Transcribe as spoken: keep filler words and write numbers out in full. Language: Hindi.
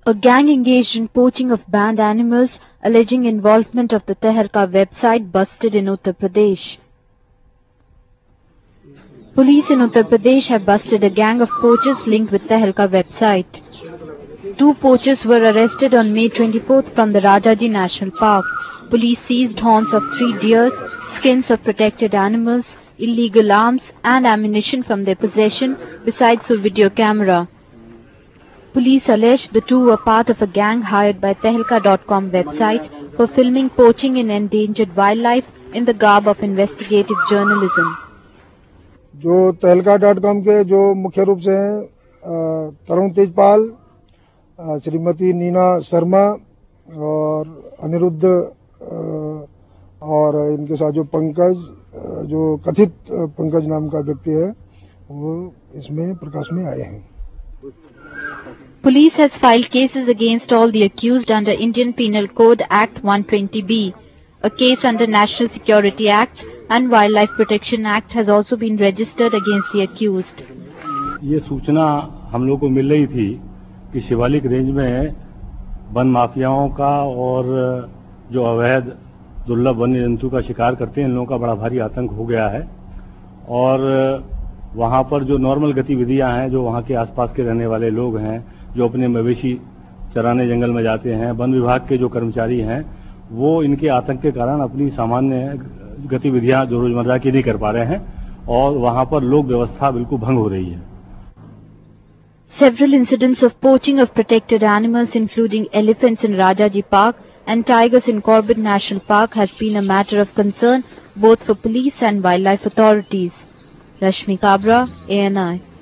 A gang engaged in poaching of banned animals, alleging involvement of the Tehelka website, busted in Uttar Pradesh. Police in Uttar Pradesh have busted a gang of poachers linked with Tehelka website. Two poachers were arrested on May twenty-fourth from the Rajaji National Park. Police seized horns of three deers, skins of protected animals, illegal arms and ammunition from their possession, besides a video camera. Police allege the two were part of a gang hired by Tehelka dot com website for filming poaching in endangered wildlife in the garb of investigative journalism. जो Tehelka dot com के जो मुख्य रूप से हैं तरुण तेजपाल, श्रीमती नीना शर्मा और अनिरुद्ध और इनके साथ जो पंकज, जो कथित पंकज नाम का व्यक्ति है, वो इसमें प्रकाश में आए हैं. Police has filed cases against all the accused under Indian Penal Code Act one twenty B. A case under National Security Act and Wildlife Protection Act has also been registered against the accused. ये सूचना हम लोग को मिल रही थी कि शिवालिक रेंज में वन माफियाओं का और जो अवैध दुर्लभ वन्य जंतु का शिकार करते हैं, इन लोगों का बड़ा भारी आतंक हो गया है और वहां पर जो नॉर्मल गतिविधियां हैं, जो वहां के आसपास के रहने वाले लोग हैं, जो अपने मवेशी चराने जंगल में जाते हैं, वन विभाग के जो कर्मचारी हैं, वो इनके आतंक के कारण अपनी सामान्य गतिविधियां जो रोजमर्रा की नहीं कर पा रहे हैं और वहां पर लोक व्यवस्था बिल्कुल भंग हो रही है. Several incidents of poaching of protected animals, including elephants in Rajaji Park and tigers in Corbett National Park, has been a matter of concern both for police and wildlife authorities. Rashmi Kabra, A N I.